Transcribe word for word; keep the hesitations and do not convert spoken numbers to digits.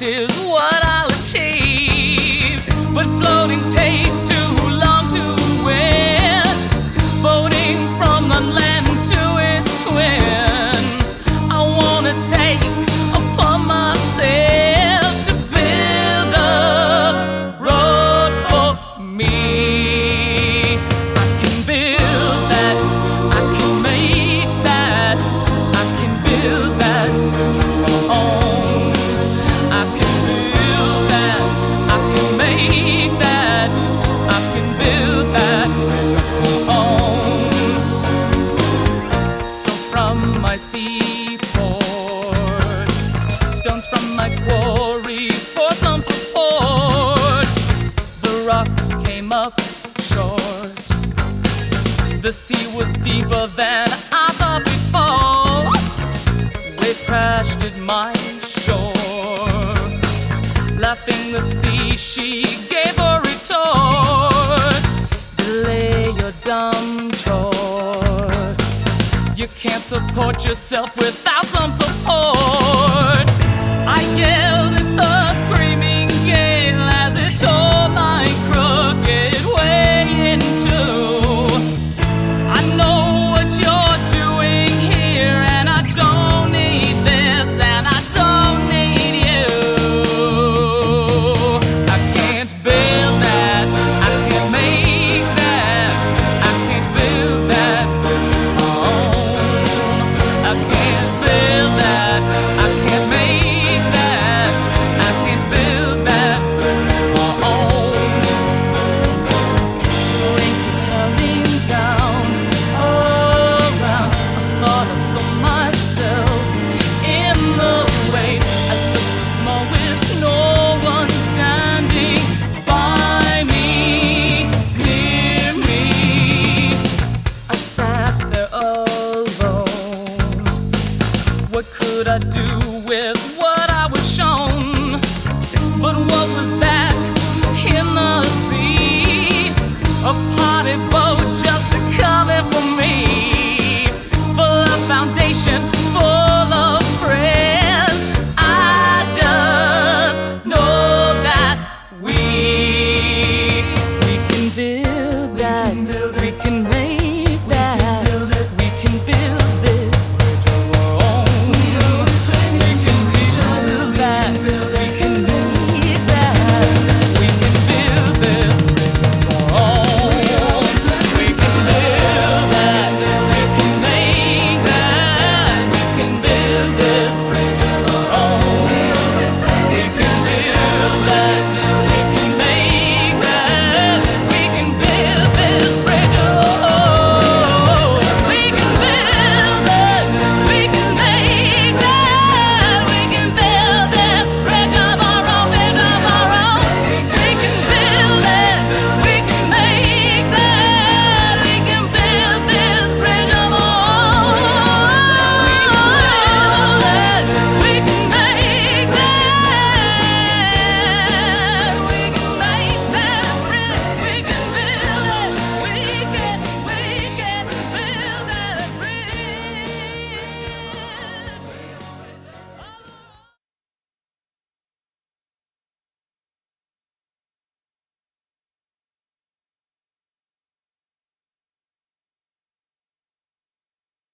is what I'll achieve. But floating takes too long to win. Floating from the land to its twin. I wanna take upon myself to build a road for me. I can build that, I can make that, I can build that on. I can build that, I can make that, I can build that on. So from my seaport, stones from my quarry for some support. The rocks came up short. The sea was deeper than I thought before. Waves crashed at my shore. Laughing the sea, she gave a retort. Delay your dumb chore. You can't support yourself without some support. I yelled at the screaming gale as it tore my crooked way into. I know what you're doing here, and I don't need this, and I don't need you. I can't build that, I can't make that, I can't build that on. I can't build that, I can't make that, I can't build that on. Rain tumbling down around. I thought I saw myself in the wave. I looked so small with no one standing by me, near me. I sat there alone. What could I do